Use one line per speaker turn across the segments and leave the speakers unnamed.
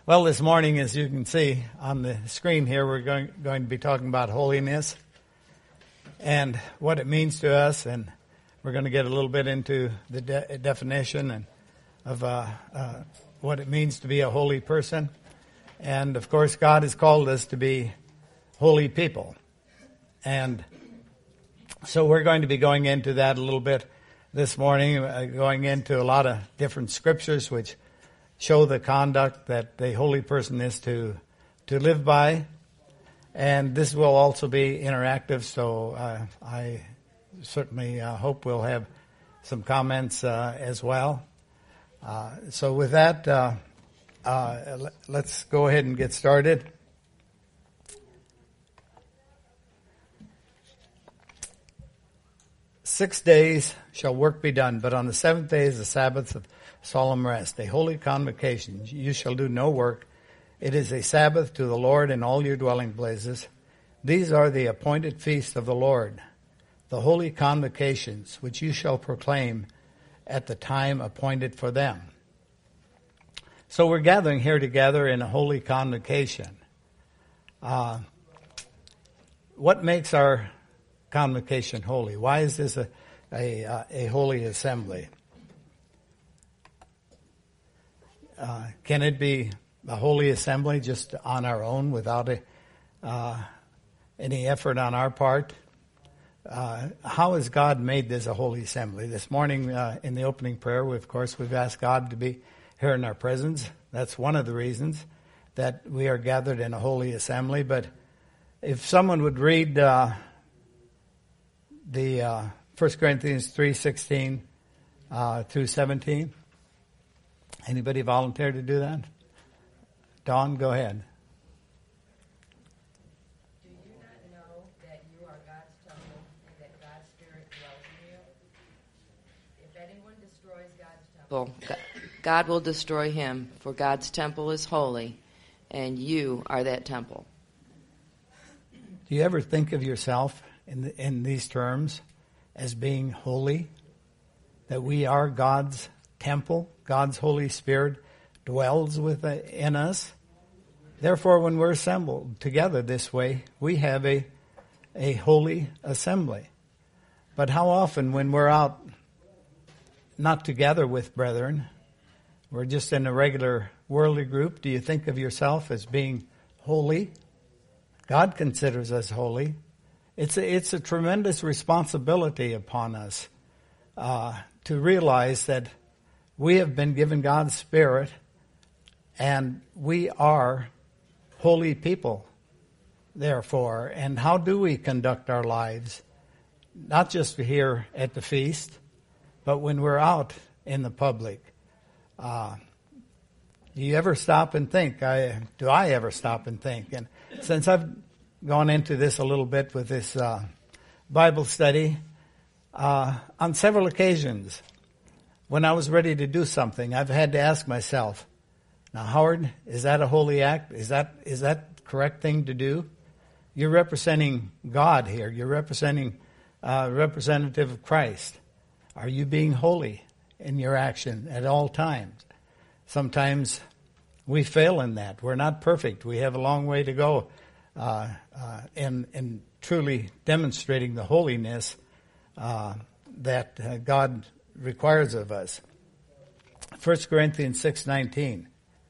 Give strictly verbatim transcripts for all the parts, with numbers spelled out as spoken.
Well, this morning, as you can see on the screen here, we're going, going to be talking about holiness and what it means to us, and we're going to get a little bit into the de- definition and of uh, uh, what it means to be a holy person. And, of course, God has called us to be holy people. And so we're going to be going into that a little bit this morning, uh, going into a lot of different scriptures which show the conduct that the holy person is to to live by. And this will also be interactive, so uh, I certainly uh, hope we'll have some comments uh, as well. Uh, so with that, uh, uh, let's go ahead and get started. Six days shall work be done, but on the seventh day is the Sabbath of solemn rest, a holy convocation. You shall do no work. It is a Sabbath to the Lord in all your dwelling places. These are the appointed feasts of the Lord, the holy convocations, which you shall proclaim at the time appointed for them. So we're gathering here together in a holy convocation. Uh, what makes our convocation holy? Why is this a, a, uh, a holy assembly? Uh, can it be a holy assembly just on our own without a, uh, any effort on our part? Uh, how has God made this a holy assembly? This morning uh, in the opening prayer, we, of course, we've asked God to be here in our presence. That's one of the reasons that we are gathered in a holy assembly. But if someone would read uh, the uh, First Corinthians three sixteen uh, through seventeen. Anybody volunteer to do that? Dawn, go ahead.
Do you not know that you are God's temple and that God's Spirit dwells in you? If anyone destroys God's temple, God will destroy him, for God's temple is holy, and you are that temple.
Do you ever think of yourself in the, in these terms as being holy? That we are God's temple, God's Holy Spirit dwells within us. Therefore, when we're assembled together this way, we have a a holy assembly. But how often when we're out not together with brethren, we're just in a regular worldly group, do you think of yourself as being holy? God considers us holy. It's a, it's a tremendous responsibility upon us uh, to realize that we have been given God's Spirit, and we are holy people, therefore. And how do we conduct our lives? Not just here at the feast, but when we're out in the public. Uh, do you ever stop and think? I, do I ever stop and think? And since I've gone into this a little bit with this uh, Bible study, uh, on several occasions, when I was ready to do something, I've had to ask myself, now, Howard, is that a holy act? Is that is that the correct thing to do? You're representing God here. You're representing uh, representative of Christ. Are you being holy in your action at all times? Sometimes we fail in that. We're not perfect. We have a long way to go uh, uh, in, in truly demonstrating the holiness uh, that uh, God requires of us. First Corinthians six nineteen.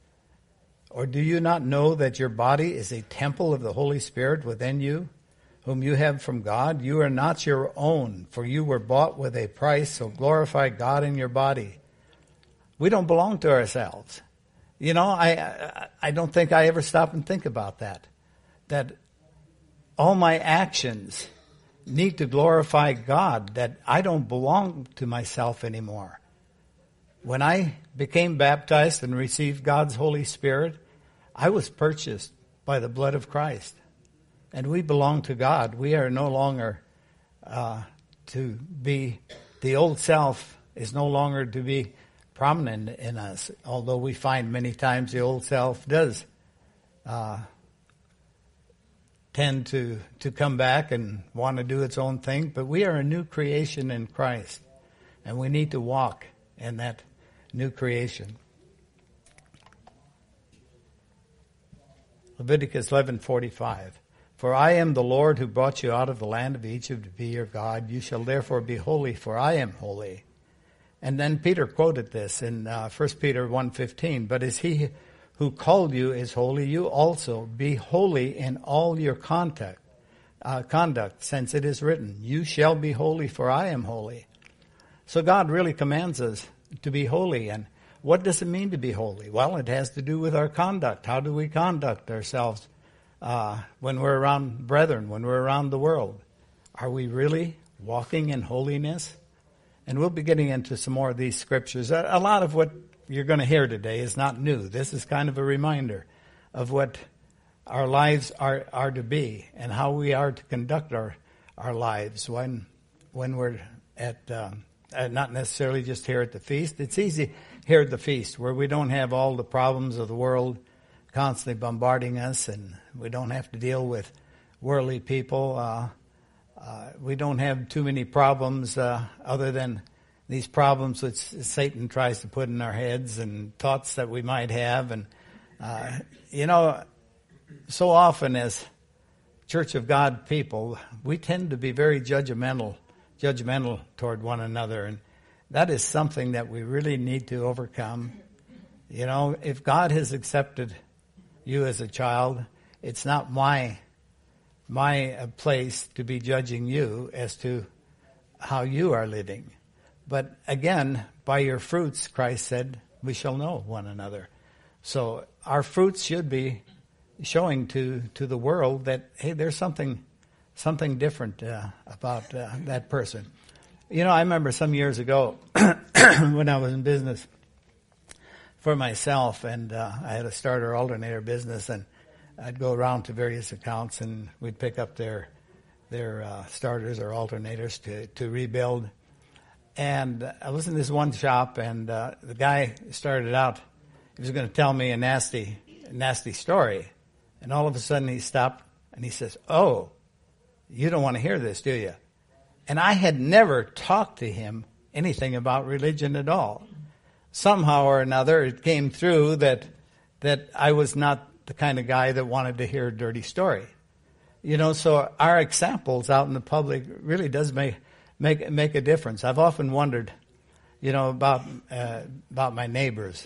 Or do you not know that your body is a temple of the Holy Spirit within you, whom you have from God? You are not your own, for you were bought with a price, so glorify God in your body. We don't belong to ourselves. You know, I, I, I don't think I ever stop and think about that. That all my actions need to glorify God, that I don't belong to myself anymore. When I became baptized and received God's Holy Spirit, I was purchased by the blood of Christ. And we belong to God. We are no longer uh, to be, the old self is no longer to be prominent in us, although we find many times the old self does uh, tend to, to come back and want to do its own thing. But we are a new creation in Christ, and we need to walk in that new creation. Leviticus eleven forty-five. For I am the Lord who brought you out of the land of Egypt to be your God. You shall therefore be holy, for I am holy. And then Peter quoted this in uh, First Peter one fifteen. But as he who called you is holy, you also be holy in all your conduct, uh, conduct, since it is written, you shall be holy, for I am holy. So God really commands us to be holy. And what does it mean to be holy? Well, it has to do with our conduct. How do we conduct ourselves uh, when we're around brethren, when we're around the world? Are we really walking in holiness? And we'll be getting into some more of these scriptures. A, a lot of what you're going to hear today is not new. This is kind of a reminder of what our lives are, are to be and how we are to conduct our, our lives when when we're at, um, at, not necessarily just here at the feast. It's easy here at the feast where we don't have all the problems of the world constantly bombarding us, and we don't have to deal with worldly people. Uh, uh, we don't have too many problems uh, other than these problems which Satan tries to put in our heads and thoughts that we might have. And, uh, you know, so often as Church of God people, we tend to be very judgmental, judgmental toward one another. And that is something that we really need to overcome. You know, if God has accepted you as a child, it's not my my uh, place to be judging you as to how you are living. But again, by your fruits, Christ said, we shall know one another. So our fruits should be showing to, to the world that, hey, there's something something different uh, about uh, that person. You know, I remember some years ago when I was in business for myself, and uh, I had a starter alternator business, and I'd go around to various accounts, and we'd pick up their their uh, starters or alternators to, to rebuild. And I was in this one shop, and uh, the guy started out, he was going to tell me a nasty, nasty story. And all of a sudden he stopped, and he says, oh, you don't want to hear this, do you? And I had never talked to him anything about religion at all. Somehow or another, it came through that that I was not the kind of guy that wanted to hear a dirty story. You know, so our examples out in the public really does make make make a difference. I've often wondered, you know, about uh, about my neighbors.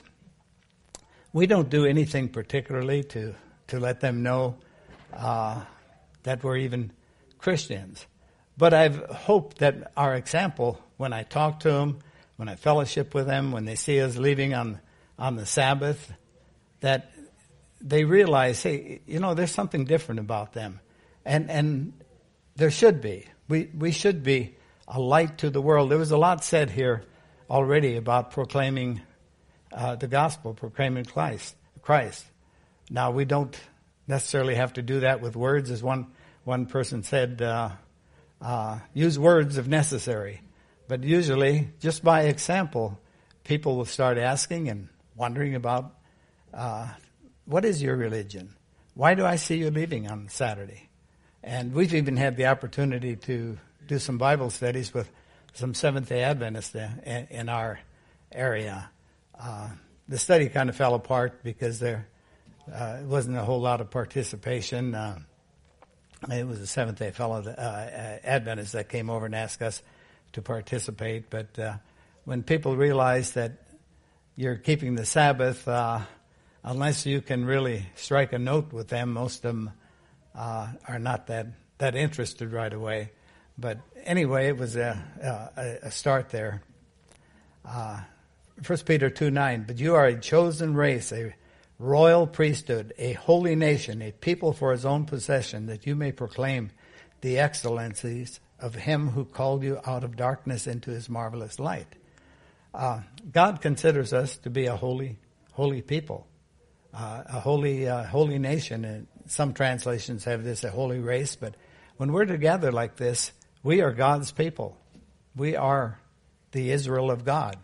We don't do anything particularly to to let them know uh, that we're even Christians. But I've hoped that our example, when I talk to them, when I fellowship with them, when they see us leaving on on the Sabbath, that they realize, hey, you know, there's something different about them. And and there should be. We we should be a light to the world. There was a lot said here already about proclaiming uh, the gospel, proclaiming Christ. Christ. Now, we don't necessarily have to do that with words, as one one person said, uh, uh, use words if necessary. But usually, just by example, people will start asking and wondering about, uh, what is your religion? Why do I see you leaving on Saturday? And we've even had the opportunity to do some Bible studies with some Seventh-day Adventists in, in our area. Uh, the study kind of fell apart because there uh, wasn't a whole lot of participation. Uh, it was a Seventh-day fellow, uh, Adventist that came over and asked us to participate. But uh, when people realize that you're keeping the Sabbath, uh, unless you can really strike a note with them, most of them uh, are not that, that interested right away. But anyway, it was a, a, a start there. Uh, First Peter two nine, but you are a chosen race, a royal priesthood, a holy nation, a people for his own possession, that you may proclaim the excellencies of him who called you out of darkness into his marvelous light. Uh, God considers us to be a holy, holy people, uh, a holy, uh, holy nation. And some translations have this, a holy race. But when we're together like this, we are God's people. We are the Israel of God.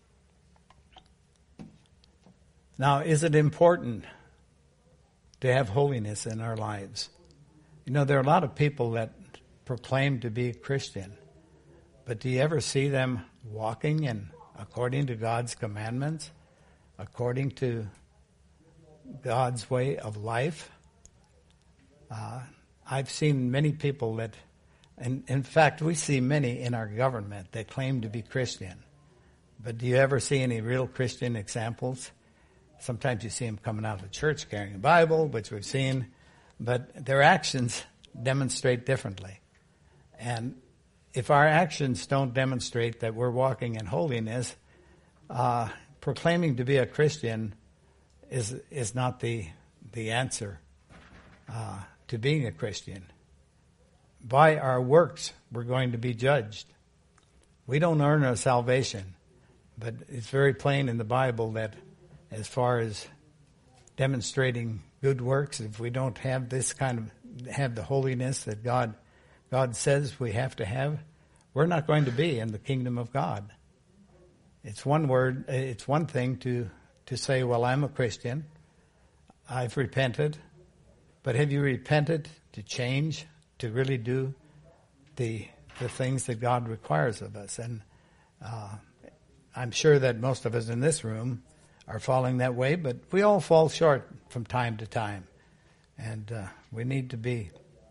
Now, is it important to have holiness in our lives? You know, there are a lot of people that proclaim to be Christian, but do you ever see them walking in according to God's commandments, according to God's way of life? Uh, I've seen many people that, and in fact, we see many in our government that claim to be Christian. But do you ever see any real Christian examples? Sometimes you see them coming out of the church carrying a Bible, which we've seen, but their actions demonstrate differently. And if our actions don't demonstrate that we're walking in holiness, uh, proclaiming to be a Christian is is not the the answer uh, to being a Christian. By our works, we're going to be judged. We don't earn our salvation, but it's very plain in the Bible that as far as demonstrating good works, if we don't have this kind of, have the holiness that God God says we have to have, we're not going to be in the kingdom of God. It's one word, it's one thing to, to say, well, I'm a Christian, I've repented, but have you repented to change, to really do the the things that God requires of us? And uh, I'm sure that most of us in this room are falling that way, but we all fall short from time to time. And uh, we need to be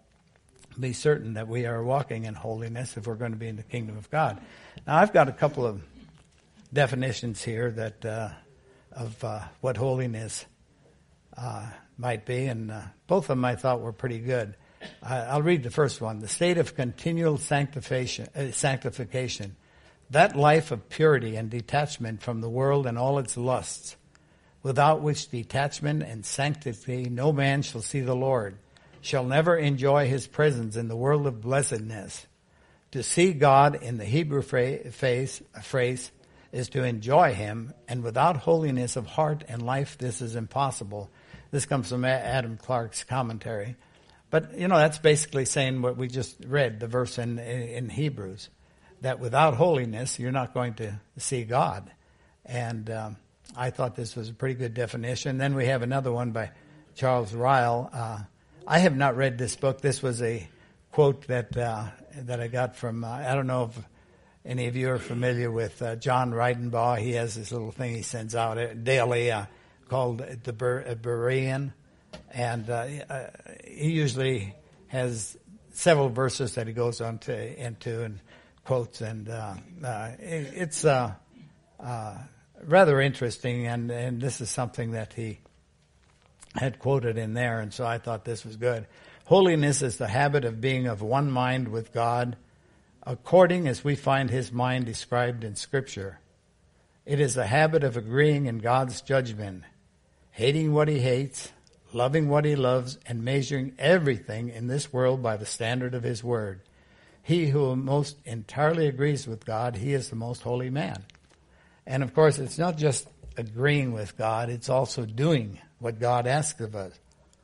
be certain that we are walking in holiness if we're going to be in the kingdom of God. Now, I've got a couple of definitions here that uh, of uh, what holiness uh, might be, and uh, both of them I thought were pretty good. Uh, I'll read the first one. The state of continual sanctification, uh, sanctification, that life of purity and detachment from the world and all its lusts, without which detachment and sanctity no man shall see the Lord, shall never enjoy his presence in the world of blessedness. To see God in the Hebrew phrase, phrase is to enjoy him, and without holiness of heart and life this is impossible. This comes from Adam Clark's commentary. But, you know, that's basically saying what we just read, the verse in, in Hebrews, that without holiness you're not going to see God. And um, I thought this was a pretty good definition. Then we have another one by Charles Ryle. Uh, I have not read this book. This was a quote that uh, that I got from, uh, I don't know if any of you are familiar with uh, John Reidenbaugh. He has this little thing he sends out daily uh, called the Ber- Berean. And uh, uh, he usually has several verses that he goes on to into and quotes. And uh, uh, it, it's uh, uh, rather interesting. And, and this is something that he had quoted in there, and so I thought this was good. Holiness is the habit of being of one mind with God, according as we find his mind described in Scripture. It is the habit of agreeing in God's judgment, hating what he hates, loving what he loves, and measuring everything in this world by the standard of his word. He who most entirely agrees with God, he is the most holy man. And of course, it's not just agreeing with God, it's also doing what God asks of us.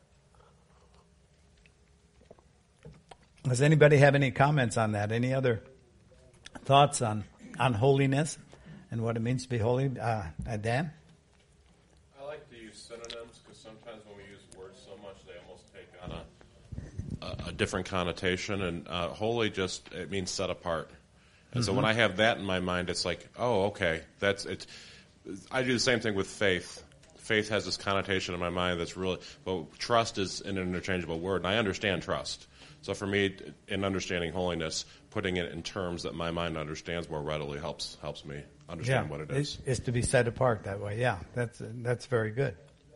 Does anybody have any comments on that? Any other thoughts on, on holiness and what it means to be holy? Uh, uh, Dan?
I like to use synonyms because sometimes when we use words so much, they almost take on a, a, a different connotation. And uh, holy just, it means set apart. And mm-hmm. so when I have that in my mind, it's like, oh, okay, that's it. I do the same thing with faith. Faith has this connotation in my mind that's really, well, trust is an interchangeable word, and I understand trust. So for me, in understanding holiness, putting it in terms that my mind understands more readily helps helps me understand
yeah,
what it is.
It's to be set apart that way. Yeah, that's that's very good.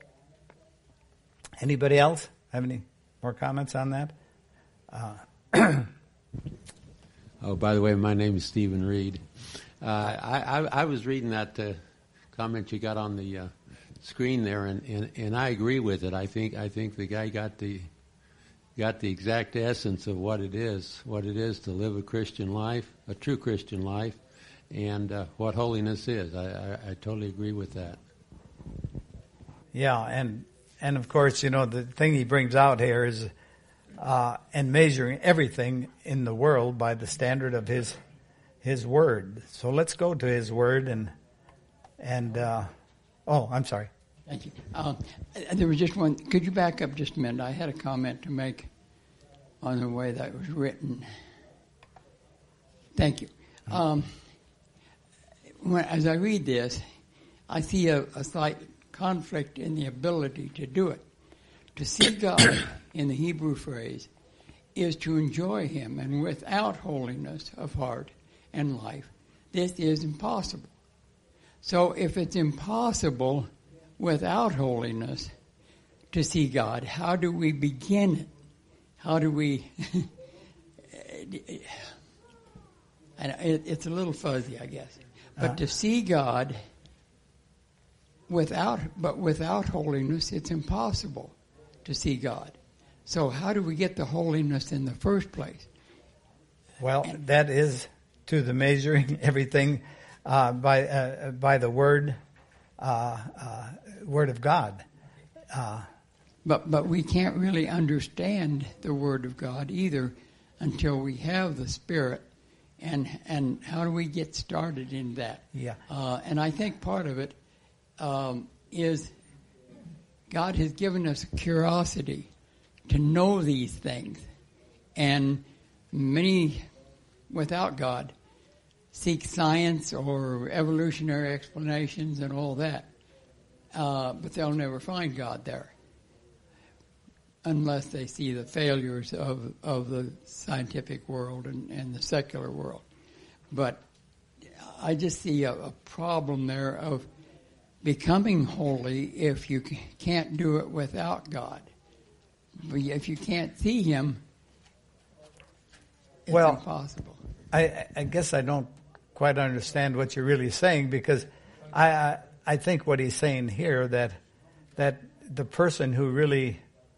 Anybody else have any more comments on that? Uh,
oh, by the way, my name is Stephen Reed. Uh, I, I, I was reading that uh, comment you got on the uh, screen there, and, and, and I agree with it. I think I think the guy got the got the exact essence of what it is, what it is to live a Christian life, a true Christian life, and uh, what holiness is. I, I, I totally agree with that.
Yeah, and and of course, you know, the thing he brings out here is, uh, and measuring everything in the world by the standard of his his word. So let's go to his word and and uh, oh, I'm sorry.
Thank you. Um, there was just one. Could you back up just a minute? I had a comment to make on the way that was written. Thank you. Um, when, as I read this, I see a, a slight conflict in the ability to do it. To see God, in the Hebrew phrase, is to enjoy him, and without holiness of heart and life, this is impossible. So if it's impossible without holiness to see God, how do we begin it? How do we... and it, it's a little fuzzy, I guess. But uh, to see God without, but without holiness, it's impossible to see God. So how do we get the holiness in the first place?
Well,
and,
that is to the measuring everything uh, by uh, by the word uh, uh, word of God. Uh,
but but we can't really understand the word of God either until we have the Spirit. And and how do we get started in that?
Yeah.
Uh, and I think part of it um, is God has given us a curiosity to know these things. And many, without God, seek science or evolutionary explanations and all that. Uh, but they'll never find God there unless they see the failures of, of the scientific world and, and the secular world. But I just see a, a problem there of becoming holy if you can't do it without God. But if you can't see him, it's
well,
impossible.
I, I guess I don't quite understand what you're really saying, because I, I I think what he's saying here, that that the person who really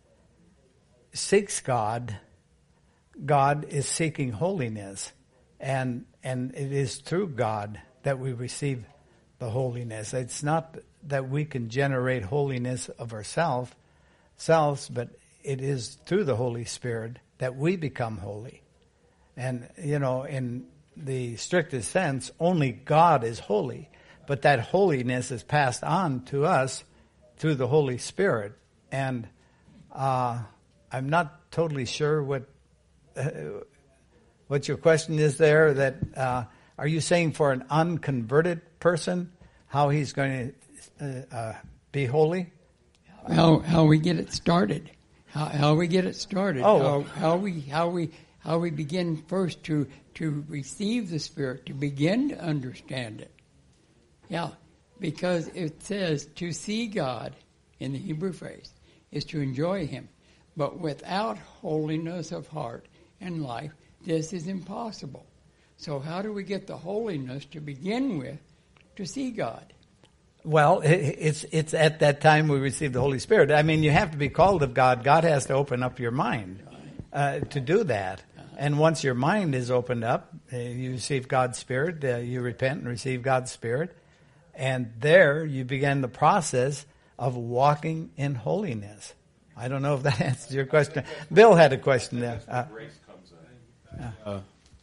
seeks God, God is seeking holiness, and and it is through God that we receive the holiness. It's not that we can generate holiness of ourselves, selves, but it is through the Holy Spirit that we become holy. And, you know, in the strictest sense, only God is holy. But that holiness is passed on to us through the Holy Spirit. And uh, I'm not totally sure what uh, what your question is there. That uh, are you saying for an unconverted person, how he's going to uh, uh, be holy?
How how we get it started. How, how we get it started.
Oh.
How, how we how we how we begin first to to receive the Spirit, to begin to understand it. Yeah, because it says to see God in the Hebrew phrase is to enjoy him. But without holiness of heart and life, this is impossible. So how do we get the holiness to begin with to see God?
Well, it's it's at that time we receive the Holy Spirit. I mean, you have to be called of God. God has to open up your mind uh, to do that. And once your mind is opened up, uh, you receive God's Spirit, uh, you repent and receive God's Spirit. And there you begin the process of walking in holiness. I don't know if that answers your question. Bill had a question there. Uh,
Grace comes in.
Uh,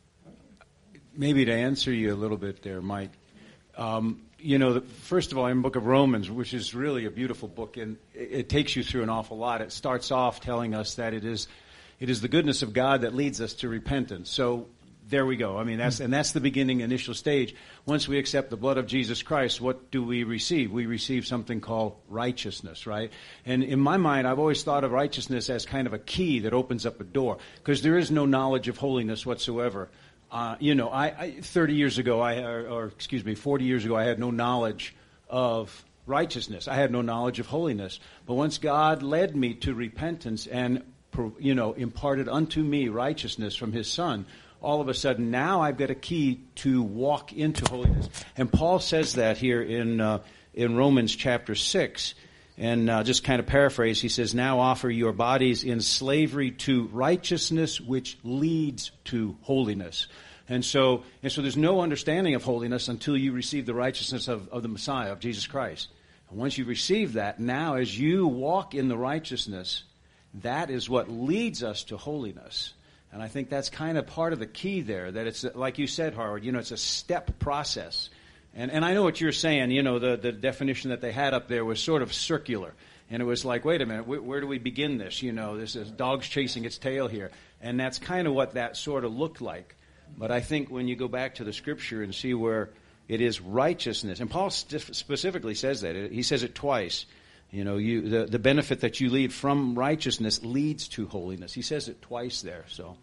maybe to answer you a little bit there, Mike. Um, you know, the, first of all, in the book of Romans, which is really a beautiful book, and it, it takes you through an awful lot. It starts off telling us that it is it is the goodness of God that leads us to repentance. So there we go. I mean, that's and that's the beginning, initial stage. Once we accept the blood of Jesus Christ, what do we receive? We receive something called righteousness, right? And in my mind, I've always thought of righteousness as kind of a key that opens up a door, because there is no knowledge of holiness whatsoever. Uh, you know, I, I thirty years ago, I or, or excuse me, forty years ago, I had no knowledge of righteousness. I had no knowledge of holiness. But once God led me to repentance and, you know, imparted unto me righteousness from His Son, all of a sudden now I've got a key to walk into holiness. And Paul says that here in uh, in Romans chapter six. And uh, just kind of paraphrase, he says, now offer your bodies in slavery to righteousness, which leads to holiness. And so and so there's no understanding of holiness until you receive the righteousness of, of the Messiah, of Jesus Christ. And once you receive that, now as you walk in the righteousness, that is what leads us to holiness. And I think that's kind of part of the key there, that it's, like you said, Howard, you know, it's a step process. And and I know what you're saying, you know, the, the definition that they had up there was sort of circular. And it was like, wait a minute, where, where do we begin this? You know, this is dog's chasing its tail here. And that's kind of what that sort of looked like. But I think when you go back to the Scripture and see where it is righteousness, and Paul specifically says that. He says it twice. You know, you the, the benefit that you lead from righteousness leads to holiness. He says it twice there, so.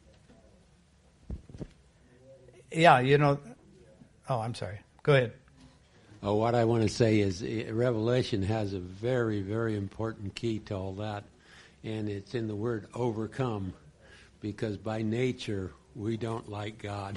Yeah, you know, oh, I'm sorry. Go ahead.
Oh, what I want to say is uh, Revelation has a very, very important key to all that, and it's in the word overcome, because by nature we don't like God.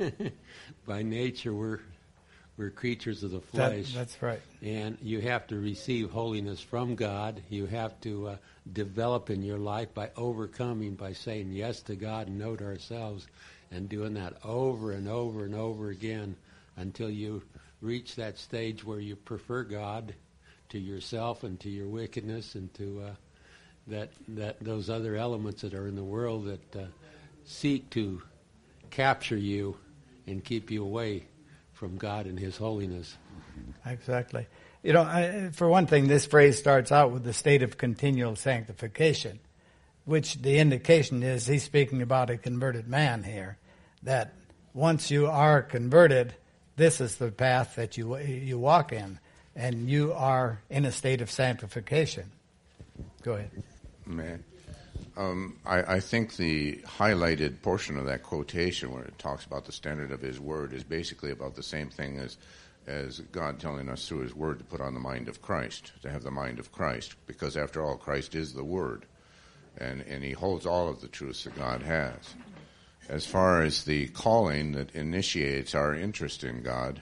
By nature we're we're creatures of the flesh.
That, that's right.
And you have to receive holiness from God. You have to uh, develop in your life by overcoming, by saying yes to God and no to ourselves, and doing that over and over and over again until you reach that stage where you prefer God to yourself and to your wickedness and to uh, that that those other elements that are in the world that uh, seek to capture you and keep you away from God and His holiness.
Exactly. You know, I, for one thing, this phrase starts out with the state of continual sanctification, which the indication is he's speaking about a converted man here, that once you are converted, this is the path that you you walk in, and you are in a state of sanctification. Go ahead.
Man, um, I, I think the highlighted portion of that quotation where it talks about the standard of His Word is basically about the same thing as as God telling us through His Word to put on the mind of Christ, to have the mind of Christ, because after all, Christ is the Word, and, and He holds all of the truths that God has. As far as the calling that initiates our interest in God,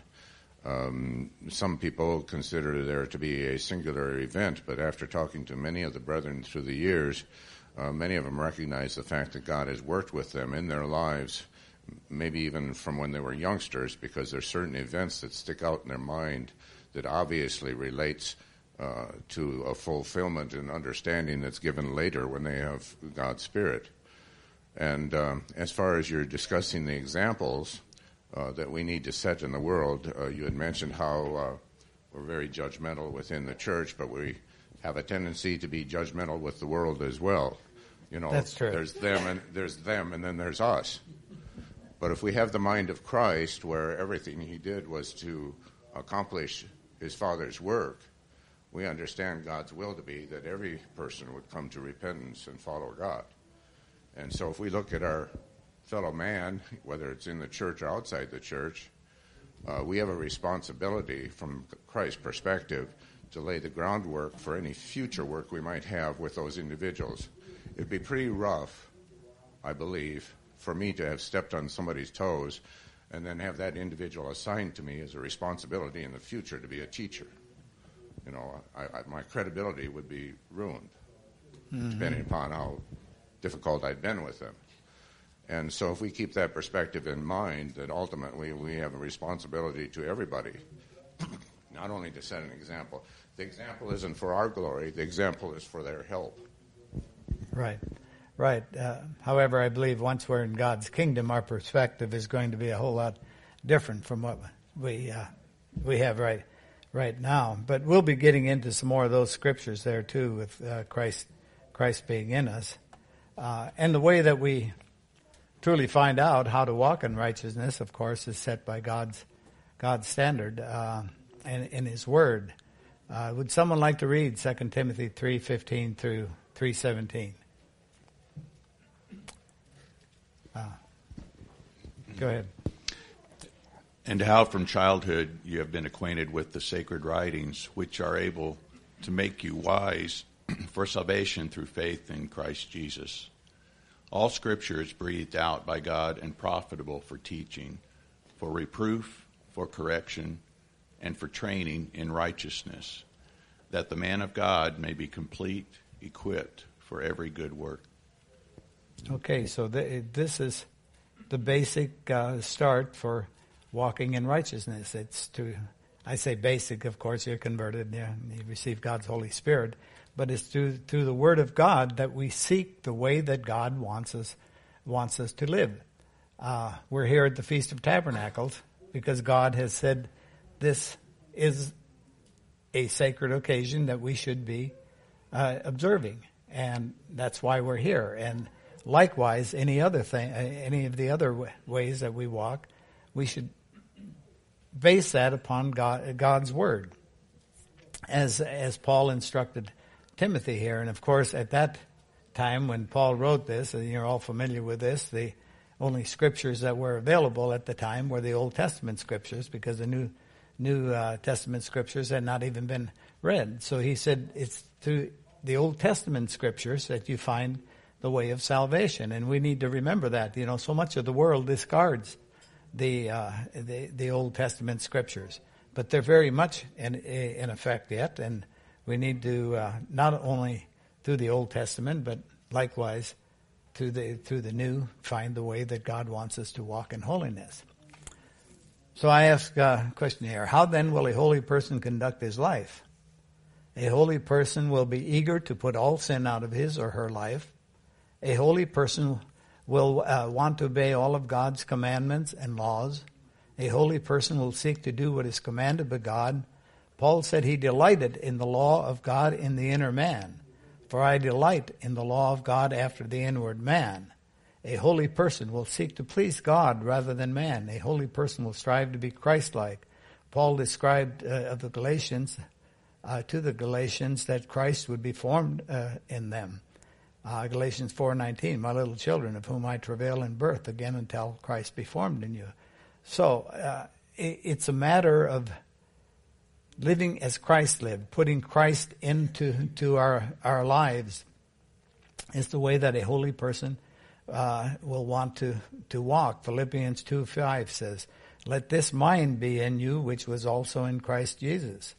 um, some people consider there to be a singular event, but after talking to many of the brethren through the years, uh, many of them recognize the fact that God has worked with them in their lives, maybe even from when they were youngsters, because there's certain events that stick out in their mind that obviously relates uh, to a fulfillment and understanding that's given later when they have God's Spirit. And um, as far as you're discussing the examples uh, that we need to set in the world, uh, you had mentioned how uh, we're very judgmental within the church, but we have a tendency to be judgmental with the world as well. You know,
That's true.
There's them and there's them, and then there's us. But if we have the mind of Christ, where everything He did was to accomplish His Father's work, we understand God's will to be that every person would come to repentance and follow God. And so if we look at our fellow man, whether it's in the church or outside the church, uh, we have a responsibility from Christ's perspective to lay the groundwork for any future work we might have with those individuals. It'd be pretty rough, I believe, for me to have stepped on somebody's toes and then have that individual assigned to me as a responsibility in the future to be a teacher. You know, I, I, my credibility would be ruined, mm-hmm. depending upon how difficult I'd been with them. And so if we keep that perspective in mind, that ultimately we have a responsibility to everybody, not only to set an example. The example isn't for our glory. The example is for their help.
Right, right. Uh, however, I believe once we're in God's kingdom, our perspective is going to be a whole lot different from what we uh, we have right right now. But we'll be getting into some more of those scriptures there too, with uh, Christ Christ being in us. Uh, and the way that we truly find out how to walk in righteousness, of course, is set by God's God's standard uh, and in His Word. Uh, would someone like to read Second Timothy three fifteen through three seventeen? Uh, go ahead.
And how from childhood you have been acquainted with the sacred writings, which are able to make you wise for salvation through faith in Christ Jesus. All Scripture is breathed out by God and profitable for teaching, for reproof, for correction, and for training in righteousness, that the man of God may be complete, equipped for every good work.
Okay, so th- this is the basic uh, start for walking in righteousness. It's to, I say basic, of course, you're converted, yeah, you receive God's Holy Spirit, but it's through through the Word of God that we seek the way that God wants us wants us to live. Uh, we're here at the Feast of Tabernacles because God has said this is a sacred occasion that we should be uh, observing, and that's why we're here. And likewise, any other thing, any of the other w- ways that we walk, we should base that upon God, God's Word. as as Paul instructed Timothy here. And of course, at that time when Paul wrote this, and you're all familiar with this, the only scriptures that were available at the time were the Old Testament scriptures, because the New New uh, Testament scriptures had not even been read. So he said it's through the Old Testament scriptures that you find the way of salvation, and we need to remember that. You know, so much of the world discards the uh, the, the Old Testament scriptures, but they're very much in in effect yet, and we need to uh, not only through the Old Testament, but likewise through the through the New, find the way that God wants us to walk in holiness. So I ask a question here: how then will a holy person conduct his life? A holy person will be eager to put all sin out of his or her life. A holy person will uh, want to obey all of God's commandments and laws. A holy person will seek to do what is commanded by God. Paul said he delighted in the law of God in the inner man. For I delight in the law of God after the inward man. A holy person will seek to please God rather than man. A holy person will strive to be Christ-like. Paul described uh, of the Galatians, uh, to the Galatians, that Christ would be formed uh, in them. Uh, Galatians four nineteen, my little children, of whom I travail in birth, again until Christ be formed in you. So uh, it, it's a matter of living as Christ lived, putting Christ into to our, our lives is the way that a holy person uh, will want to, to walk. Philippians two five says, let this mind be in you, which was also in Christ Jesus.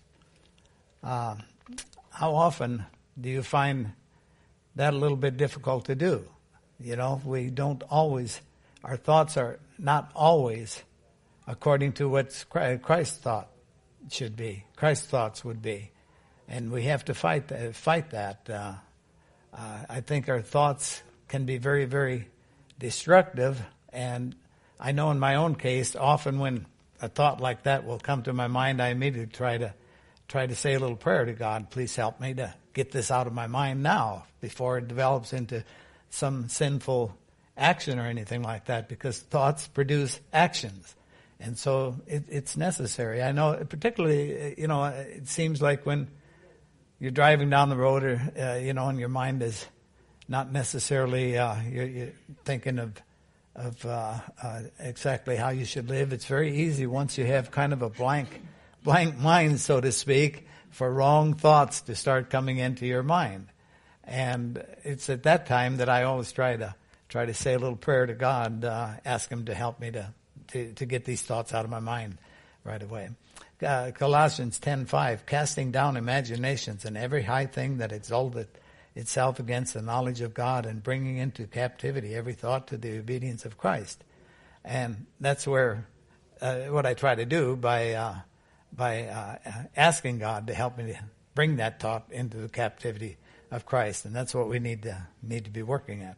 Uh, how often do you find that a little bit difficult to do? You know, we don't always, our thoughts are not always according to what Christ thought should be, Christ's thoughts would be. And we have to fight that. Fight that. Uh, uh, I think our thoughts can be very, very destructive. And I know in my own case, often when a thought like that will come to my mind, I immediately try to try to say a little prayer to God. Please help me to get this out of my mind now before it develops into some sinful action or anything like that, because thoughts produce actions. And so it, it's necessary. I know, particularly, you know, it seems like when you're driving down the road, or uh, you know, and your mind is not necessarily uh, you're, you're thinking of of uh, uh, exactly how you should live. It's very easy once you have kind of a blank blank mind, so to speak, for wrong thoughts to start coming into your mind. And it's at that time that I always try to try to say a little prayer to God, uh, ask Him to help me to. To, to get these thoughts out of my mind right away. Uh, Colossians ten five, casting down imaginations and every high thing that exalteth itself against the knowledge of God, and bringing into captivity every thought to the obedience of Christ. And that's where uh, what I try to do by uh, by uh, asking God to help me to bring that thought into the captivity of Christ, and that's what we need to need to be working at.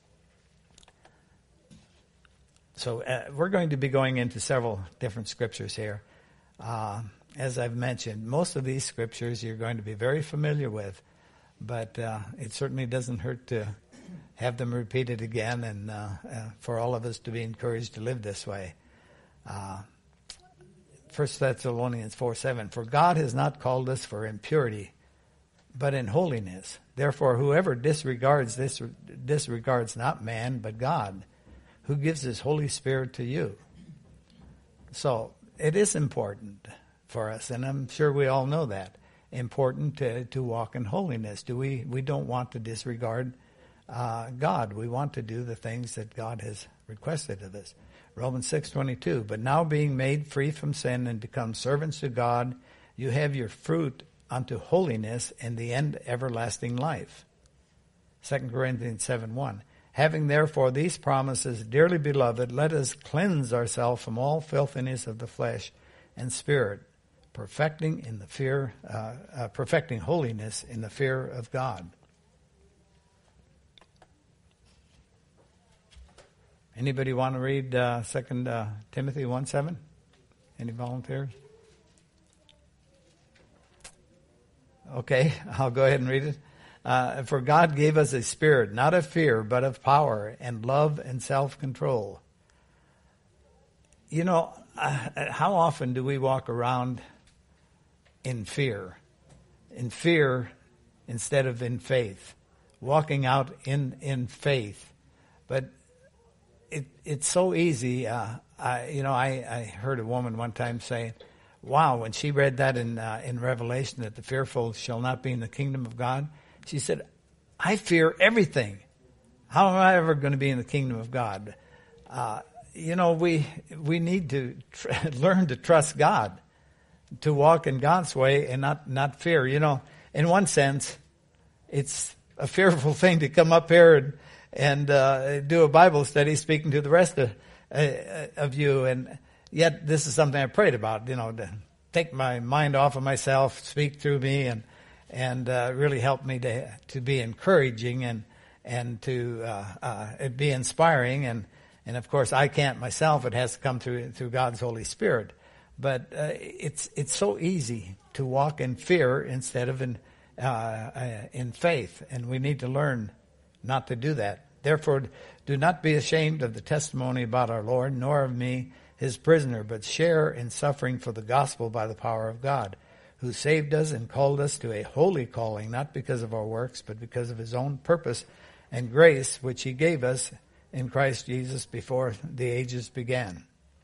So uh, we're going to be going into several different scriptures here. Uh, as I've mentioned, most of these scriptures you're going to be very familiar with, but uh, it certainly doesn't hurt to have them repeated again, and uh, uh, for all of us to be encouraged to live this way. Uh, First Thessalonians four seven, for God has not called us for impurity, but in holiness. Therefore, whoever disregards this disregards not man, but God, who gives His Holy Spirit to you. So it is important for us, and I'm sure we all know that, important to, to walk in holiness. Do we? We don't want to disregard uh, God. We want to do the things that God has requested of us. Romans six twenty-two, but now being made free from sin and become servants to God, you have your fruit unto holiness and the end everlasting life. Second Corinthians seven one. Having therefore these promises, dearly beloved, let us cleanse ourselves from all filthiness of the flesh and spirit, perfecting in the fear, uh, uh, perfecting holiness in the fear of God. Anybody want to read uh, Second uh, Timothy one seven? Any volunteers? Okay, I'll go ahead and read it. Uh, for God gave us a spirit, not of fear, but of power and love and self-control. You know, uh, how often do we walk around in fear? in fear instead of in faith, walking out in, in faith. But it it's so easy. Uh, I, you know, I, I heard a woman one time say, wow, when she read that in uh, in Revelation, that the fearful shall not be in the kingdom of God, she said, I fear everything. How am I ever going to be in the kingdom of God? Uh, you know, we we need to tr- learn to trust God, to walk in God's way and not, not fear. You know, in one sense, it's a fearful thing to come up here and, and uh, do a Bible study speaking to the rest of, uh, of you. And yet this is something I prayed about, you know, to take my mind off of myself, speak through me, and and uh, really help me to to be encouraging and and to uh, uh, be inspiring. And, and of course, I can't myself. It has to come through through God's Holy Spirit. But uh, it's it's so easy to walk in fear instead of in uh, uh, in faith, and we need to learn not to do that. Therefore, do not be ashamed of the testimony about our Lord, nor of me, his prisoner, but share in suffering for the gospel by the power of God, who saved us and called us to a holy calling, not because of our works, but because of his own purpose and grace, which he gave us in Christ Jesus before the ages began.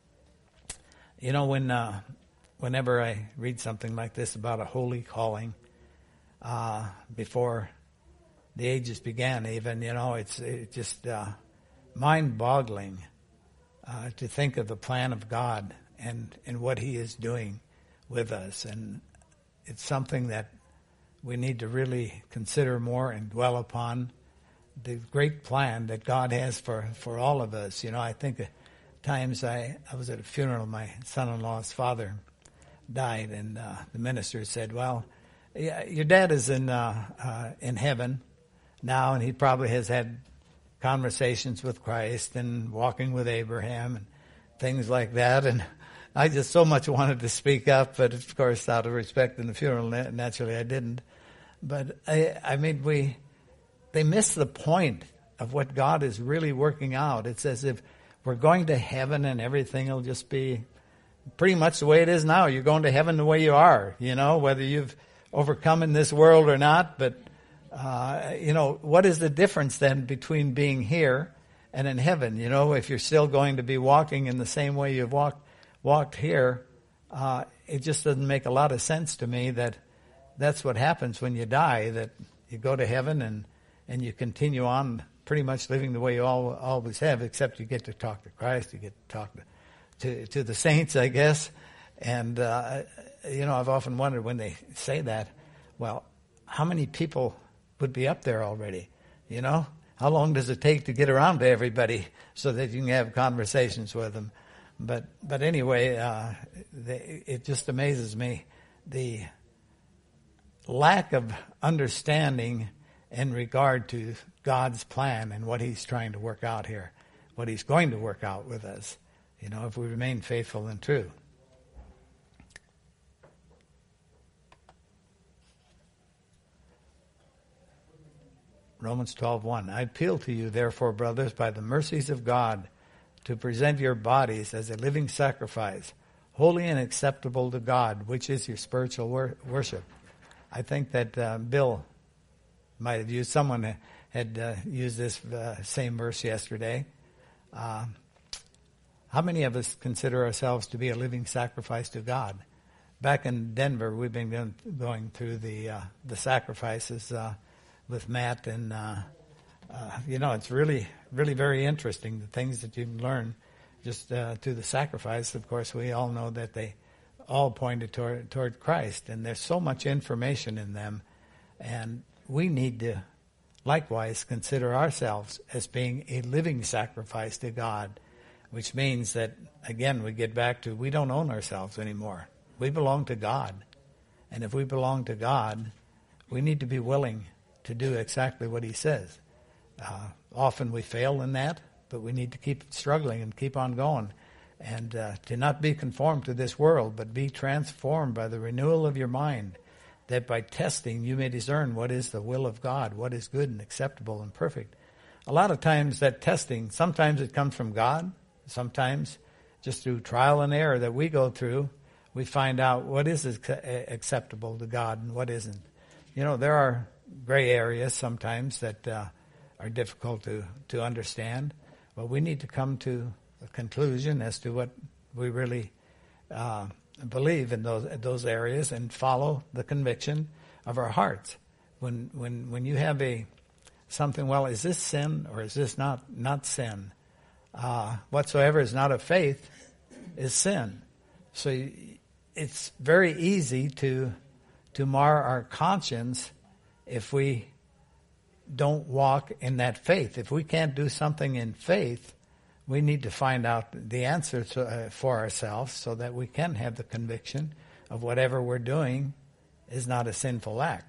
You know, when uh, whenever I read something like this about a holy calling, uh, before the ages began even, you know, it's, it's just uh, mind-boggling uh, to think of the plan of God and, and what he is doing with us. And it's something that we need to really consider more and dwell upon, the great plan that God has for, for all of us. You know, I think at times I, I was at a funeral, my son-in-law's father died, and uh, the minister said, well, yeah, your dad is in uh, uh, in heaven now, and he probably has had conversations with Christ and walking with Abraham and things like that. And I just so much wanted to speak up, but of course, out of respect in the funeral, naturally I didn't. But I, I mean, we, they miss the point of what God is really working out. It's as if we're going to heaven and everything will just be pretty much the way it is now. You're going to heaven the way you are, you know, whether you've overcome in this world or not. But, uh, you know, what is the difference then between being here and in heaven? You know, if you're still going to be walking in the same way you've walked walked here, uh, it just doesn't make a lot of sense to me that that's what happens when you die, that you go to heaven and, and you continue on pretty much living the way you all, always have, except you get to talk to Christ, you get to talk to, to, to the saints, I guess. And, uh, you know, I've often wondered when they say that, well, how many people would be up there already? You know, how long does it take to get around to everybody so that you can have conversations with them? But but anyway, uh, they, it just amazes me the lack of understanding in regard to God's plan and what he's trying to work out here, what he's going to work out with us, you know, if we remain faithful and true. Romans twelve one. I appeal to you, therefore, brothers, by the mercies of God, to present your bodies as a living sacrifice, holy and acceptable to God, which is your spiritual wor- worship. I think that uh, Bill might have used, someone had uh, used this uh, same verse yesterday. Uh, how many of us consider ourselves to be a living sacrifice to God? Back in Denver, we've been going, going through the uh, the sacrifices uh, with Matt, and uh, uh, you know, it's really, really very interesting, the things that you can learn just uh, through the sacrifice. Of course, we all know that they all pointed toward, toward Christ, and there's so much information in them, and we need to likewise consider ourselves as being a living sacrifice to God, which means that, again, we get back to we don't own ourselves anymore. We belong to God, and if we belong to God, we need to be willing to do exactly what he says. Uh, often we fail in that, but we need to keep struggling and keep on going, and uh, to not be conformed to this world, but be transformed by the renewal of your mind, that by testing you may discern what is the will of God, what is good and acceptable and perfect. A lot of times that testing, sometimes it comes from God, sometimes just through trial and error that we go through, we find out what is acceptable to God and what isn't. you know, there are gray areas sometimes that uh, are difficult to, to understand, but we need to come to a conclusion as to what we really uh, believe in those those areas and follow the conviction of our hearts. When when when you have a something, well, is this sin or is this not not sin? Uh, whatsoever is not of faith is sin. So you, it's very easy to to mar our conscience if we don't walk in that faith. If we can't do something in faith, we need to find out the answer to, uh, for ourselves so that we can have the conviction of whatever we're doing is not a sinful act.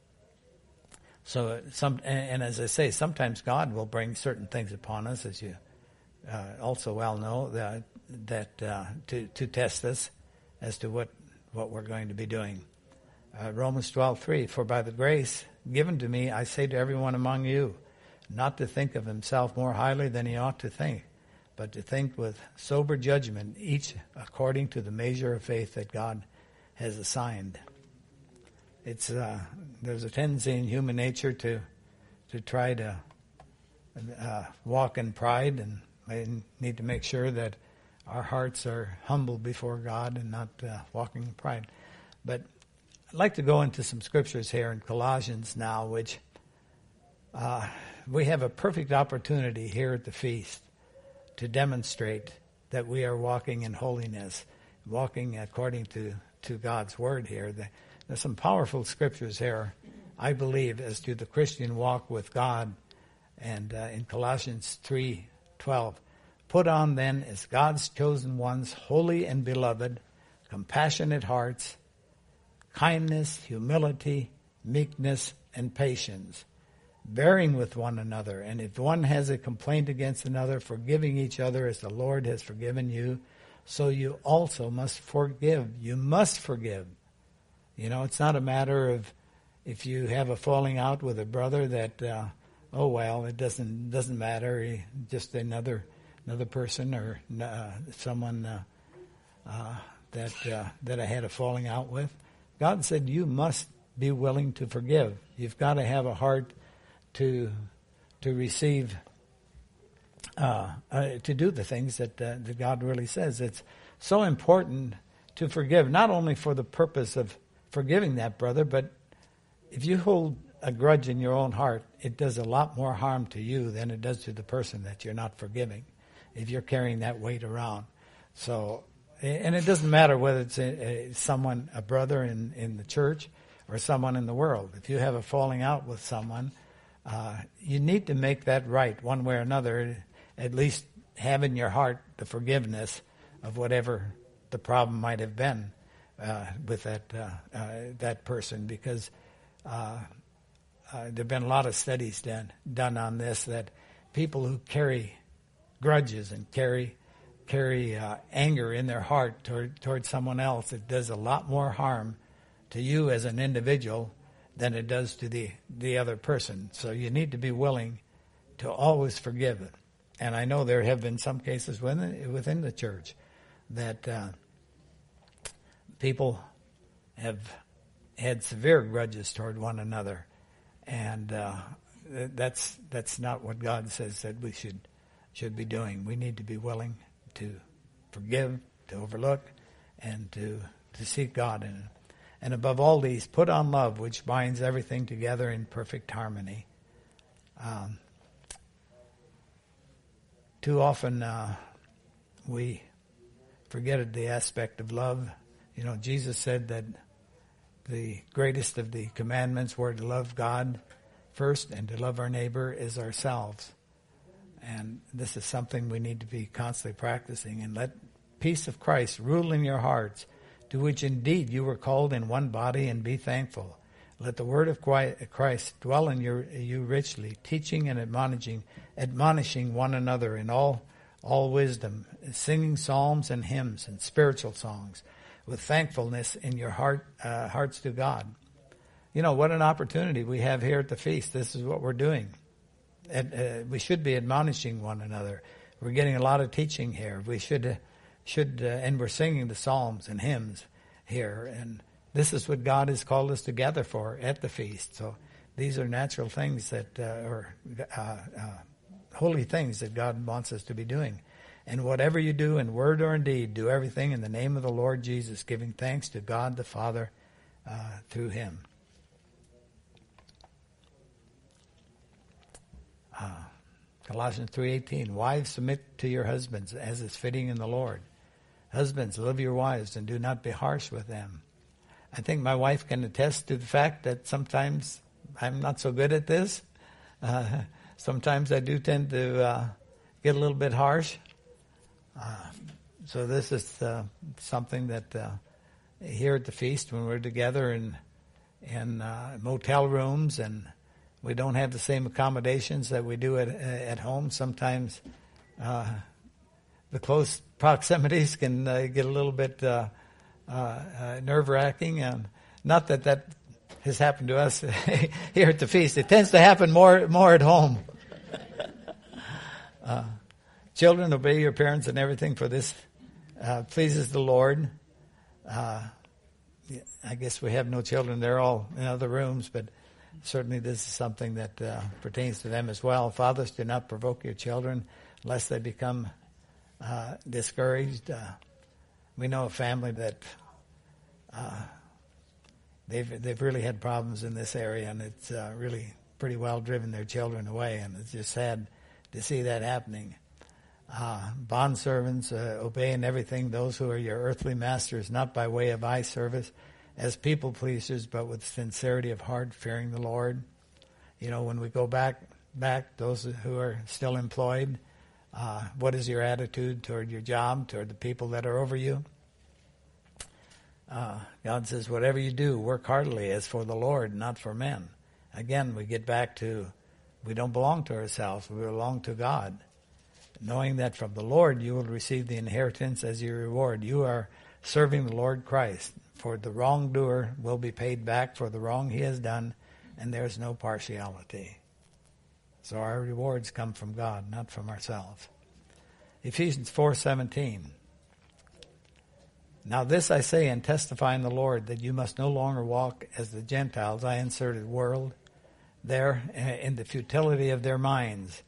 So, some, and, and as I say, sometimes God will bring certain things upon us, as you uh, also well know, that, that uh, to, to test us as to what, what we're going to be doing. Uh, Romans twelve three, for by the grace given to me, I say to everyone among you, not to think of himself more highly than he ought to think, but to think with sober judgment, each according to the measure of faith that God has assigned. It's uh, there's a tendency in human nature to to try to uh, walk in pride, and we need to make sure that our hearts are humble before God and not uh, walking in pride. But I'd like to go into some scriptures here in Colossians now, which uh, we have a perfect opportunity here at the feast to demonstrate that we are walking in holiness, walking according to, to God's word here. There's some powerful scriptures here, I believe, as to the Christian walk with God. And uh, in Colossians three twelve, put on then as God's chosen ones, holy and beloved, compassionate hearts, kindness, humility, meekness, and patience, bearing with one another, and if one has a complaint against another, forgiving each other as the Lord has forgiven you, so you also must forgive. You must forgive. You know, it's not a matter of if you have a falling out with a brother that, uh, oh well, it doesn't doesn't matter. He, just another another person or uh, someone uh, uh, that uh, that I had a falling out with. God said you must be willing to forgive. You've got to have a heart to to receive, uh, uh, to do the things that, uh, that God really says. It's so important to forgive, not only for the purpose of forgiving that brother, but if you hold a grudge in your own heart, it does a lot more harm to you than it does to the person that you're not forgiving, if you're carrying that weight around. So, and it doesn't matter whether it's a, a, someone, a brother in, in the church or someone in the world. If you have a falling out with someone, uh, you need to make that right one way or another, at least have in your heart the forgiveness of whatever the problem might have been uh, with that uh, uh, that person, because uh, uh, there have been a lot of studies done, done on this, that people who carry grudges and carry carry uh, anger in their heart toward, toward someone else, it does a lot more harm to you as an individual than it does to the, the other person. So you need to be willing to always forgive it. And I know there have been some cases within, within the church that uh, people have had severe grudges toward one another. And uh, that's that's not what God says that we should should be doing. We need to be willing to forgive, to overlook, and to, to seek God in it. And above all these, put on love, which binds everything together in perfect harmony. Um, too often uh, we forget the aspect of love. You know, Jesus said that the greatest of the commandments were to love God first and to love our neighbor as ourselves. And this is something we need to be constantly practicing. And let peace of Christ rule in your hearts, to which indeed you were called in one body, and be thankful. Let the word of Christ dwell in your, you richly, teaching and admonishing, admonishing one another in all all wisdom, singing psalms and hymns and spiritual songs, with thankfulness in your heart uh, hearts to God. You know, what an opportunity we have here at the feast. This is what we're doing. And, uh, we should be admonishing one another. We're getting a lot of teaching here. We should, uh, should, uh, and we're singing the psalms and hymns here, and this is what God has called us to gather for at the feast. So these are natural things that, uh, or uh, uh, holy things that God wants us to be doing. And whatever you do in word or in deed, do everything in the name of the Lord Jesus, giving thanks to God the Father uh, through him. Uh, Colossians three eighteen, wives, submit to your husbands as is fitting in the Lord. Husbands, love your wives and do not be harsh with them. I think my wife can attest to the fact that sometimes I'm not so good at this. Uh, sometimes I do tend to uh, get a little bit harsh. Uh, so this is uh, something that uh, here at the feast, when we're together in in uh, motel rooms and we don't have the same accommodations that we do at at home, sometimes uh, the close proximities can uh, get a little bit uh, uh, uh, nerve-wracking. And not that that has happened to us here at the feast. It tends to happen more more at home. Uh, Children, obey your parents and everything, for this uh, pleases the Lord. Uh, I guess we have no children. They're all in other rooms, but certainly this is something that uh, pertains to them as well. Fathers, do not provoke your children, lest they become uh, discouraged. Uh, we know a family that uh, they've they've really had problems in this area, and it's uh, really pretty well driven their children away, and it's just sad to see that happening. Uh, bondservants, uh, obey in everything those who are your earthly masters, not by way of eye service as people pleasers, but with sincerity of heart, fearing the Lord. You know, when we go back, back those who are still employed, uh, what is your attitude toward your job, toward the people that are over you? Uh, God says, whatever you do, work heartily as for the Lord, not for men. Again, we get back to, we don't belong to ourselves, we belong to God. Knowing that from the Lord you will receive the inheritance as your reward. You are serving the Lord Christ. For the wrongdoer will be paid back for the wrong he has done, and there is no partiality. So our rewards come from God, not from ourselves. Ephesians four seventeen. Now this I say and testify in the Lord, that you must no longer walk as the Gentiles, I inserted world, there in the futility of their minds.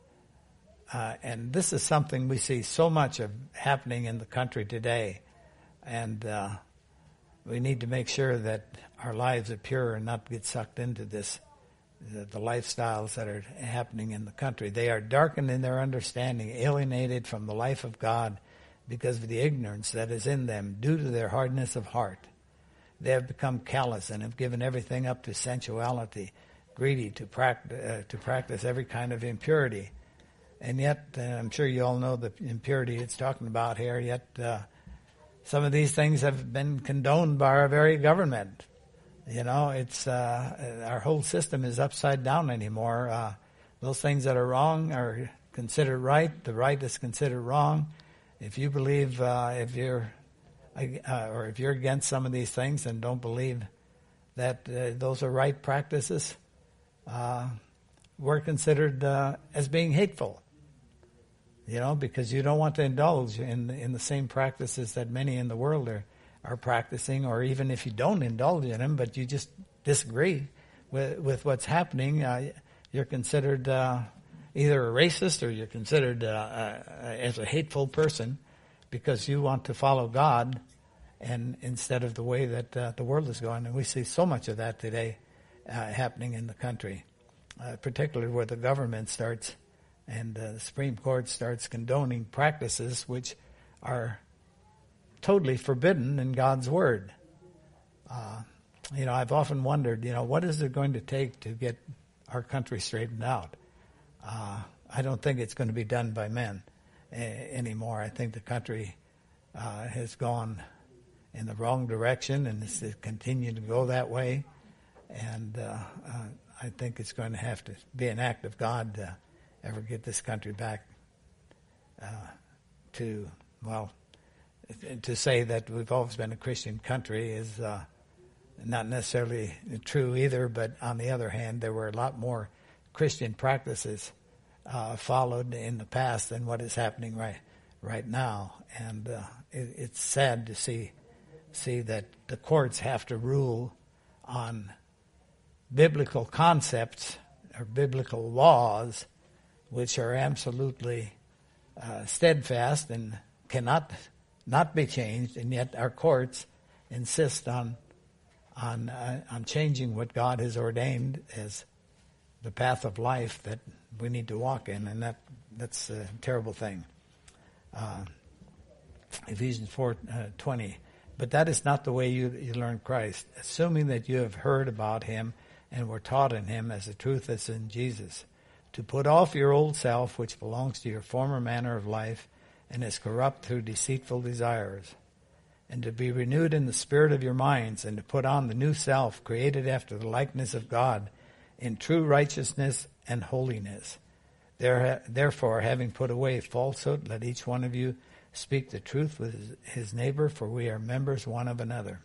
Uh, and this is something we see so much of happening in the country today. And uh, we need to make sure that our lives are pure and not get sucked into this, the, the lifestyles that are happening in the country. They are darkened in their understanding, alienated from the life of God because of the ignorance that is in them due to their hardness of heart. They have become callous and have given everything up to sensuality, greedy to, pract- uh, to practice every kind of impurity. And yet, uh, I'm sure you all know the impurity it's talking about here, yet uh, some of these things have been condoned by our very government. You know, it's uh, our whole system is upside down anymore. Uh, those things that are wrong are considered right. The right is considered wrong. If you believe, uh, if you're, uh, or if you're against some of these things and don't believe that uh, those are right practices, uh, we're considered uh, as being hateful. You know, because you don't want to indulge in in the same practices that many in the world are, are practicing, or even if you don't indulge in them, but you just disagree with with what's happening, uh, you're considered uh, either a racist or you're considered uh, uh, as a hateful person because you want to follow God and instead of the way that uh, the world is going. And we see so much of that today uh, happening in the country, uh, particularly where the government starts and uh, the Supreme Court starts condoning practices which are totally forbidden in God's Word. Uh, you know, I've often wondered, you know, what is it going to take to get our country straightened out? Uh, I don't think it's going to be done by men a- anymore. I think the country uh, has gone in the wrong direction and is continuing to go that way. And uh, uh, I think it's going to have to be an act of God to ever get this country back uh, to, well, to say that we've always been a Christian country is uh, not necessarily true either, but on the other hand, there were a lot more Christian practices uh, followed in the past than what is happening right right now. And uh, it, it's sad to see see that the courts have to rule on biblical concepts or biblical laws which are absolutely uh, steadfast and cannot not be changed, and yet our courts insist on on uh, on changing what God has ordained as the path of life that we need to walk in, and that that's a terrible thing. Uh, Ephesians four twenty. But that is not the way you, you learn Christ, assuming that you have heard about him and were taught in him as the truth is in Jesus, to put off your old self, which belongs to your former manner of life and is corrupt through deceitful desires, and to be renewed in the spirit of your minds, and to put on the new self, created after the likeness of God, in true righteousness and holiness. There, therefore, having put away falsehood, let each one of you speak the truth with his, his neighbor, for we are members one of another.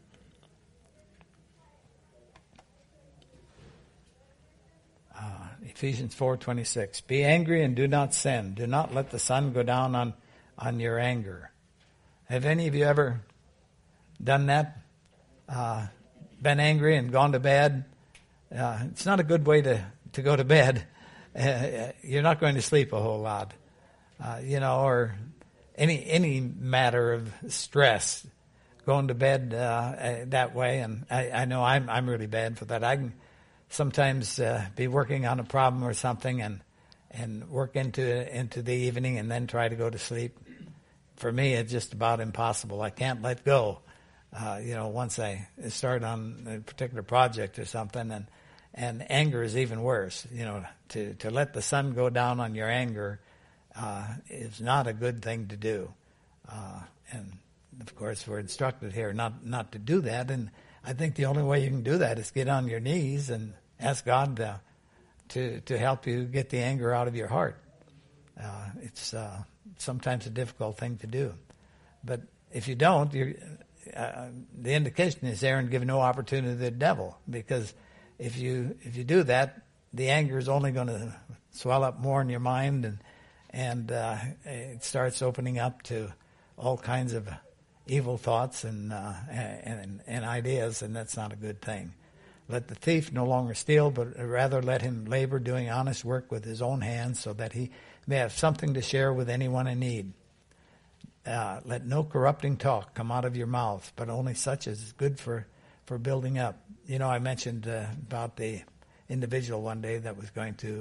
Uh, Ephesians four twenty-six. Be angry and do not sin. Do not let the sun go down on, on your anger. Have any of you ever done that? Uh, been angry and gone to bed? Uh, it's not a good way to, to go to bed. Uh, you're not going to sleep a whole lot. Uh, you know, or any any matter of stress, going to bed uh, that way. And I, I know I'm I'm really bad for that. I can sometimes uh, be working on a problem or something and and work into into the evening and then try to go to sleep. For me, it's just about impossible. I can't let go. Uh, you know, once I start on a particular project or something, and and anger is even worse. You know, to to let the sun go down on your anger uh, is not a good thing to do. Uh, and of course, we're instructed here not not to do that. And I think the only way you can do that is get on your knees and ask God to to, to help you get the anger out of your heart. Uh, it's uh, sometimes a difficult thing to do, but if you don't, you're, uh, the indication is there and give no opportunity to the devil, because if you if you do that, the anger is only going to swell up more in your mind, and and uh, it starts opening up to all kinds of evil thoughts and, uh, and and ideas, and that's not a good thing. Let the thief no longer steal, but rather let him labor, doing honest work with his own hands, so that he may have something to share with anyone in need. Uh, let no corrupting talk come out of your mouth, but only such as is good for, for building up. You know, I mentioned uh, about the individual one day that was going to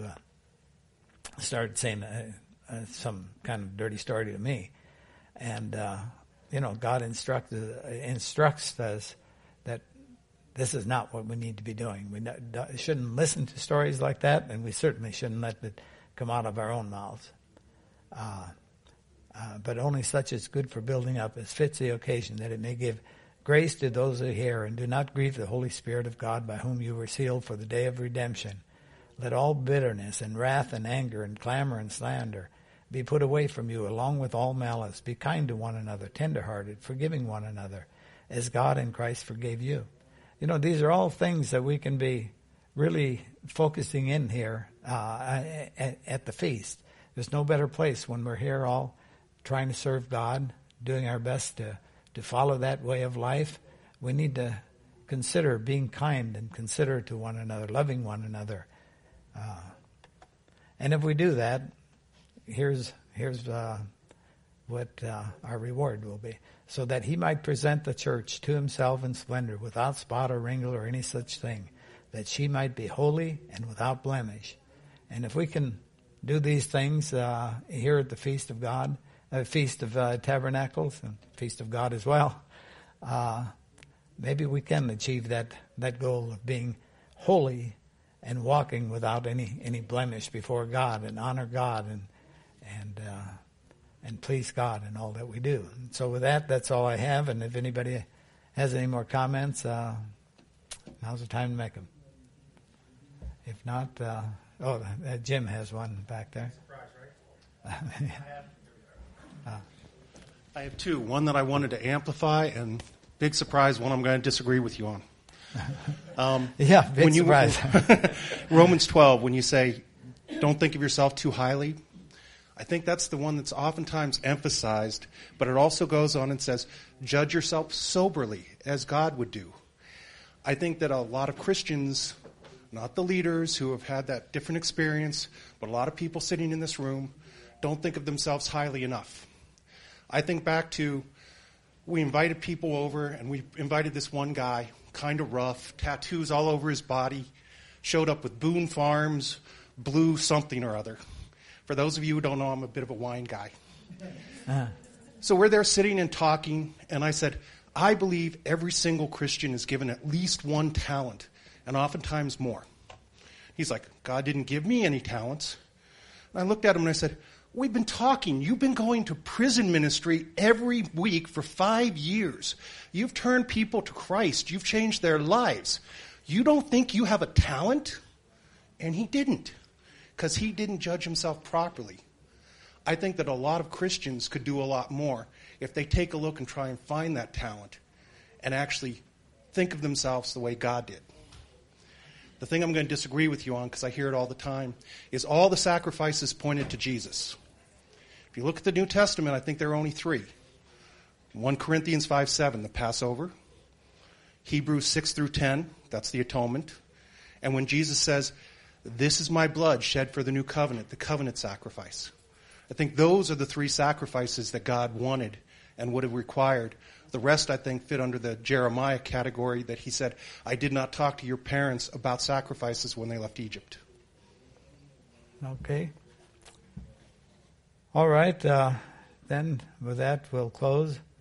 uh, start saying uh, uh, some kind of dirty story to me. And, uh, you know, God instructed, uh, instructs us that this is not what we need to be doing. We not, shouldn't listen to stories like that, and we certainly shouldn't let it come out of our own mouths. Uh, uh, but only such as good for building up, as fits the occasion, that it may give grace to those who hear. And do not grieve the Holy Spirit of God, by whom you were sealed for the day of redemption. Let all bitterness and wrath and anger and clamor and slander be put away from you, along with all malice. Be kind to one another, tenderhearted, forgiving one another, as God in Christ forgave you. You know, these are all things that we can be really focusing in here uh, at, at the feast. There's no better place when we're here all trying to serve God, doing our best to, to follow that way of life. We need to consider being kind and considerate to one another, loving one another. Uh, and if we do that, here's here's uh, what uh, our reward will be. So that he might present the church to himself in splendor, without spot or wrinkle or any such thing, that she might be holy and without blemish. And if we can do these things uh, here at the Feast of God, uh, Feast of uh, Tabernacles, and Feast of God as well, uh, maybe we can achieve that, that goal of being holy and walking without any, any blemish before God, and honor God and and uh, and please God in all that we do. And so with that, that's all I have. And if anybody has any more comments, uh, now's the time to make them. If not, uh, oh, uh, Jim has one back there.
Surprise, right? I, have, uh, I have two. One that I wanted to amplify, and big surprise, one I'm going to disagree with you on. Um,
yeah, big
when you,
surprise.
Romans twelve, when you say, don't think of yourself too highly, I think that's the one that's oftentimes emphasized, but it also goes on and says, judge yourself soberly, as God would do. I think that a lot of Christians, not the leaders who have had that different experience, but a lot of people sitting in this room, don't think of themselves highly enough. I think back to, we invited people over, and we invited this one guy, kind of rough, tattoos all over his body, showed up with Boone Farms, blue something or other. For those of you who don't know, I'm a bit of a wine guy. Uh. So we're there sitting and talking, and I said, I believe every single Christian is given at least one talent, and oftentimes more. He's like, God didn't give me any talents. And I looked at him and I said, we've been talking. You've been going to prison ministry every week for five years. You've turned people to Christ. You've changed their lives. You don't think you have a talent? And he didn't, because he didn't judge himself properly. I think that a lot of Christians could do a lot more if they take a look and try and find that talent and actually think of themselves the way God did. The thing I'm going to disagree with you on, because I hear it all the time, is all the sacrifices pointed to Jesus. If you look at the New Testament, I think there are only three. First Corinthians five seven, the Passover. Hebrews six through ten, that's the atonement. And when Jesus says, this is my blood shed for the new covenant, the covenant sacrifice. I think those are the three sacrifices that God wanted and would have required. The rest, I think, fit under the Jeremiah category that he said, I did not talk to your parents about sacrifices when they left Egypt.
Okay. All right. Uh, then with that, we'll close.